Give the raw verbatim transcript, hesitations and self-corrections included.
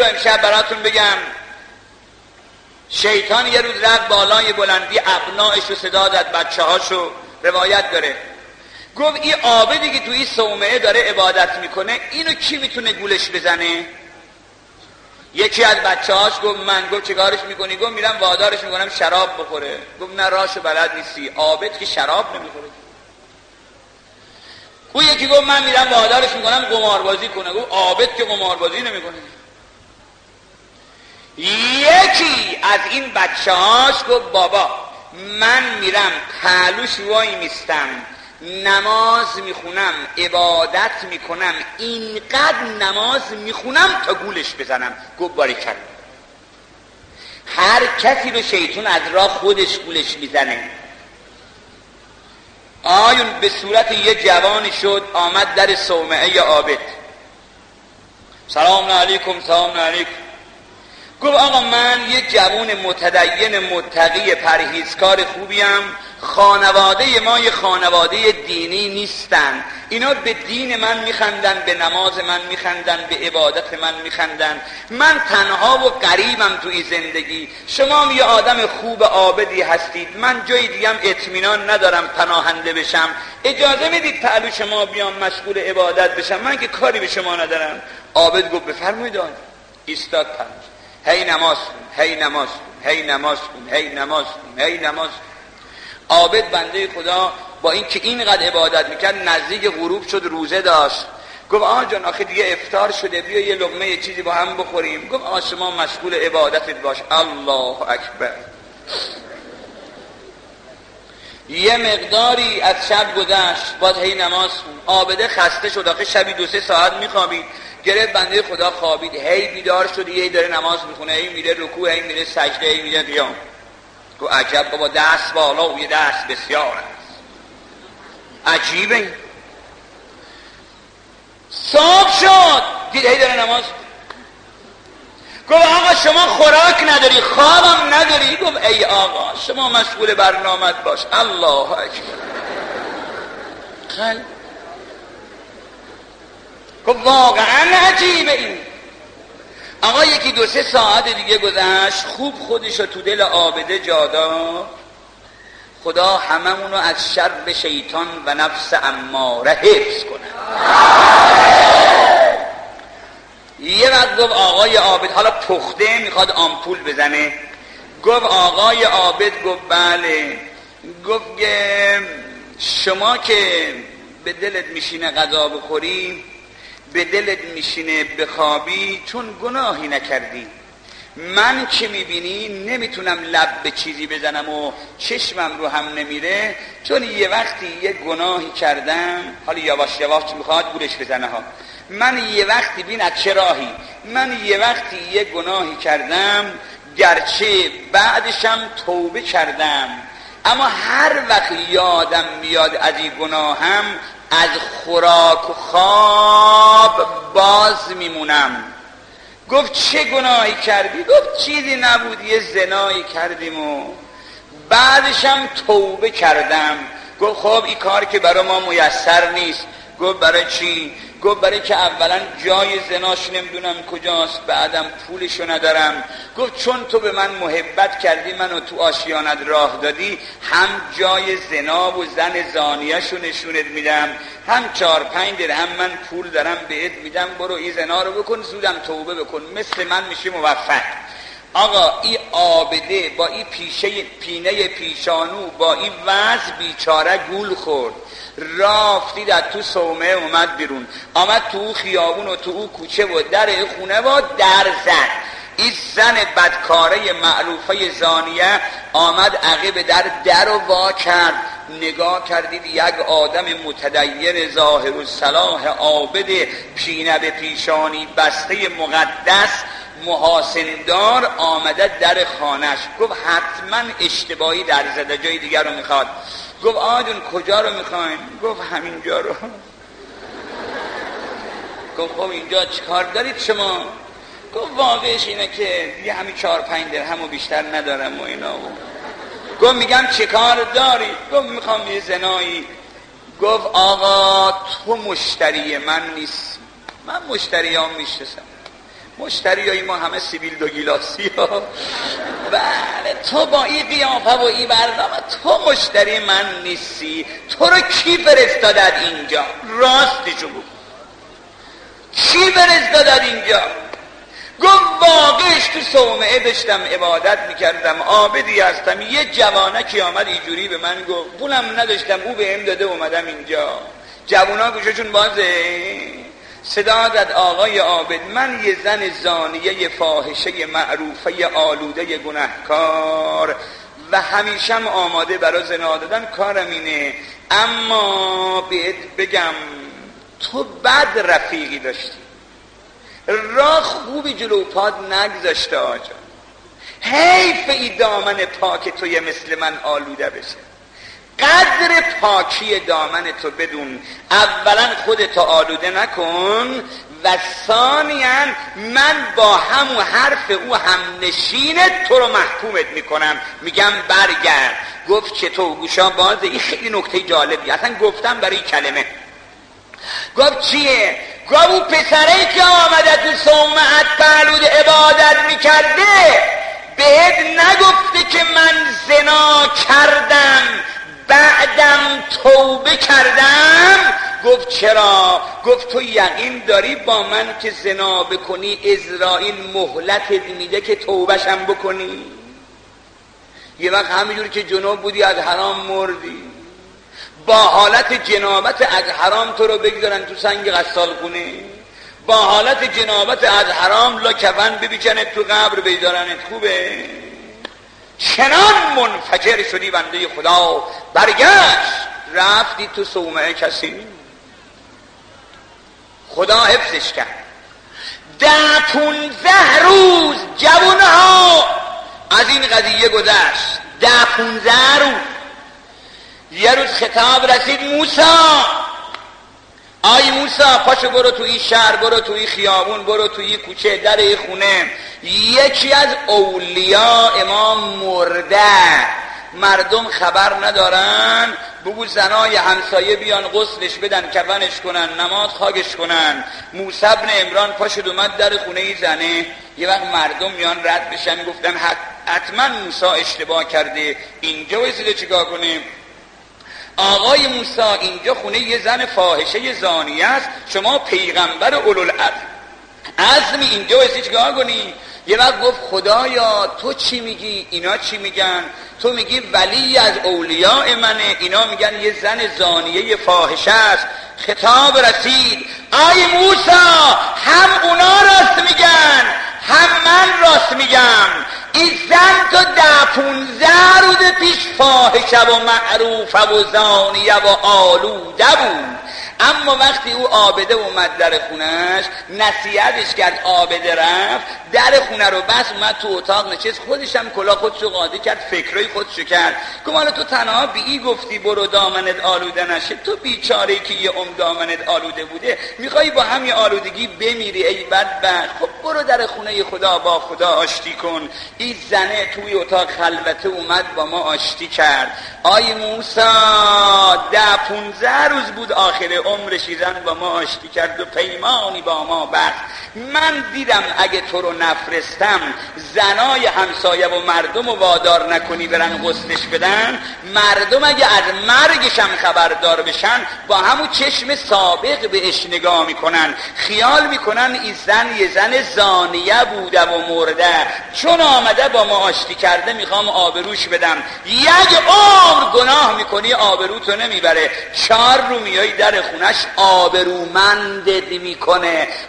رو امشب براتون بگم. شیطان یه روز رفت بالای بلندی، ابنایش رو صدا داد، بچه هاشو، روایت داره، گفت این عابدی که توی صومعه داره عبادت میکنه اینو کی میتونه گولش بزنه؟ یکی از بچه هاش گفت من. گفت چه کارش میکنی؟ گفت میرم وادارش میکنم شراب بخوره. گفت نه راشو بلد نیستی، عابد که شراب نمیخوره. اون یکی گفت من میرم وادارش میکنم قماربازی کنه. گفت عابد که قماربازی نمیکنه. یکی از این بچه هاش گفت بابا من میرم پهلوش وای میستم، نماز میخونم، عبادت میکنم، اینقدر نماز میخونم تا گولش بزنم. گفت باریکلا. هر کسی رو شیطان از راه خودش گولش میزنه. آیون به صورت یه جوانی شد، آمد در صومعه عابد. سلام علیکم. سلام علیکم. گفت آقا من یه جوان متدین متقی پرهیزکار خوبیم، خانواده ما یه خانواده دینی نیستن، اینا به دین من میخندن، به نماز من میخندن، به عبادت من میخندن، من تنها و غریبم توی زندگی، شما یه آدم خوب عابدی هستید، من جای دیگم اطمینان ندارم پناهنده بشم، اجازه میدید پهلو شما بیام مشغول عبادت بشم، من که کاری به شما ندارم. عابد گفت بفرمایید. ایستاد پهلوش، هی نماز کن، هی نماز کن، هی نماز کن، هی نماز کن، هی نماز کن. عابد بنده خدا با این که اینقدر عبادت میکرد نزدیک غروب شد، روزه داشت. گفت آقا جان آخه دیگه افطار شده، بیا یه لقمه یه چیزی با هم بخوریم. گفت آقا شما مشغول عبادتت باش. الله اکبر. یه مقداری از شب گذشت، باز هی نماز کن. عابده خسته شد، آخه شبی دو سه ساعت میخوابید، گرفت بنده خدا خوابید، هی بیدار شد، هی داره نماز میخونه، هی میره رکوع، هی میره سجده، هی میره قیام. گفت عجب بابا، دست بالا و یه دست بسیار است، عجیبه. صبح شد، دید هی داره نماز. گفت آقا شما خوراک نداری، خوابم نداری؟ گفت ای آقا شما مشغول برنامت باش. الله اکبر. خیلی گفت واقعا عجیبه این. آقا یکی دو سه ساعت دیگه گذشت، خوب خودش رو تو دل عابده جا داد، خدا هممونو از شر شیطان و نفس اماره حفظ کنه. یه وقت گفت آقای عابد، حالا پخته میخواد آمپول بزنه، گفت آقای عابد، گفت بله. گفت که شما که به دلت میشینه غذا بخوری، به دلت میشینه بخوابی، چون گناهی نکردی. من که میبینی نمیتونم لب به چیزی بزنم و چشمم رو هم نمیره، چون یه وقتی یه گناهی کردم، حالا یواش یواش میخواد گولش بزنه ها، من یه وقتی بین از چه راهی، من یه وقتی یه گناهی کردم، گرچه بعدشم توبه کردم، اما هر وقت یادم میاد از این گناهم، از خوراک و خواب باز میمونم. گفت چه گناهی کردی؟ گفت چیزی نبود، یه زنایی کردیم و بعدشم توبه کردم. گفت خب این کار که برای ما میسر نیست. گفت برای چی؟ گفت برای که اولا جای زناش نمیدونم کجاست، بعدم پولشو ندارم. گفت چون تو به من محبت کردی، منو تو آشیانت راه دادی، هم جای زنا و زن زانیه‌شو نشونت میدم، هم چار پنج درهم من پول دارم بهت میدم، برو این زنا رو بکن، زودم توبه بکن، مثل من میشه موفق. آقا این عابده با این پیشه پینه پیشانو، با این وضع بیچاره گول خورد، رافتی در تو صومعه اومد بیرون، آمد تو خیابون و تو کوچه و در خونه و در زد. این زن بدکاره معروفه زانیه آمد عقب در در و وا کرد. نگاه کردید یک آدم متدین ظاهر الصلاح عابد پینه به پیشانی بسته مقدس محاسندار آمده در خانش. گفت حتما اشتباهی در زده، جای دیگر رو میخواد. گفت آجون کجا رو میخواین؟ گفت همینجا رو. گفت خب اینجا چیکار دارید شما؟ گفت واقعش اینه که یه همین چهار پنج درهم و بیشتر ندارم و اینا. و گفت میگم چیکار دارید؟ گفت میخوام یه زنایی. گفت آقا تو مشتری من نیست، من مشتریام میشناسم، مشتریای ما همه سیبیل دو گیلاسی ها. بله تو با این قیافه و این برنامه تو مشتری من نیستی. تو رو کی فرستادد اینجا؟ راستشو بگو کی فرستادد اینجا؟ گفت واقعش تو صومعه داشتم عبادت میکردم، عابدی هستم، یه جوانکی آمد اینجوری به من گفت، پولم نداشتم، او بهم داده اومدم اینجا. جوونا گوششون بازه. صدا زد آقای عابد من یه زن زانیه فاحشه معروفه آلوده گناهکار و همیشم آماده برای زنا دادن کارم اینه، اما بهت بگم تو بد رفیقی داشتی، راه خوبی جلو پاد نگذاشته آجا. حیف ای دامن پاک توی مثل من آلوده بشه. قدر پاکی دامن تو بدون، اولا خودتو آلوده نکن و ثانیاً من با همون حرف او هم نشینت تو رو محکومت میکنم، میگم برگرد. گفت چطور؟ گوشا بازه. این خیلی نکته جالبی اصلا گفتم برای کلمه. گفت چیه؟ گفت او پسره که آمده تو صومعت پهلود عبادت میکرده بهت نگفته که من زنا کردم بعدم توبه کردم؟ گفت چرا؟ گفت تو یقین داری با من که زنا بکنی اسرائیل مهلتت میده که توبهشم بکنی؟ یه وقت همینجور که جنوب بودی از حرام مردی، با حالت جنابت از حرام تو رو بگذارن تو سنگ غسال خونه، با حالت جنابت از حرام لا کفن ببیچنت تو قبر بیدارنت. خوبه؟ چنان منفجر شدی بنده خدا، برگشت رفتی تو صومعه کسی خدا حفظش کرد. ده پونزه روز جوانها از این قضیه گذشت، ده پونزه روز. یه روز خطاب رسید موسی، آی موسی پاشو برو تو این شهر، برو تو این خیابون، برو تو این کوچه، در این خونه یکی از اولیاء ما مرده، مردم خبر ندارن، بگو زنای همسایه بیان غسلش بدن، کفنش کنن، نماز خاکش کنن. موسی ابن عمران پاشد اومد در خونه ای زنه. یه وقت مردم میان رد بشن، گفتن حتما موسی اشتباه کرده، اینجا واسه چیکار کنیم؟ آقای موسی اینجا خونه یه زن فاحشه زانیه است، شما پیغمبر اولوالعزمی، اینجا واسه چیکار کنی؟ یه وقت گفت خدایا تو چی میگی؟ اینا چی میگن؟ تو میگی ولی از اولیاء منه، اینا میگن یه زن زانیه فاحشه است. خطاب رسید، آی موسی هم اونا راست میگن هم من راست میگم. این زن تو ده پونزه روز پیش فاحشه و معروفه و زانیه و آلوده بود، اما وقتی او عابده اومد در خونش نصیحتش کرد، عابده رفت در خونه رو بس، اومد تو اتاق نشست، خودش هم کلاه خودشو قاضی کرد، فکرای خودشو کرد. گفت حالا تو تنها بی ای گفتی برو دامنت آلوده نشه، تو بیچاره که یه عمر دامنت آلوده بوده میخوای با همین آلودگی بمیری ای بدبخت؟ خب برو در خونه خدا با خدا آشتی کن. این زنه توی اتاق خلوته اومد با ما آشتی کرد. آی موسی ده پونزه روز بود آخر عمرش زن با ما آشتی کرد و پیمانی با ما بست. من دیدم اگه تو رو نفرستم زنای همسایه و مردم رو وادار نکنی برن غسلش بدن، مردم اگه از مرگش هم خبردار بشن با همون چشم سابق بهش نگاه میکنن، خیال میکنن این زن یه زن زانیه بوده و مرده، چون آمده با ما آشتی کرده میخوام آبروش بدم. یک عمر گناه میکنی آبروتو نمیبره، چهار رو میای در خونش آبرومندت میکنه.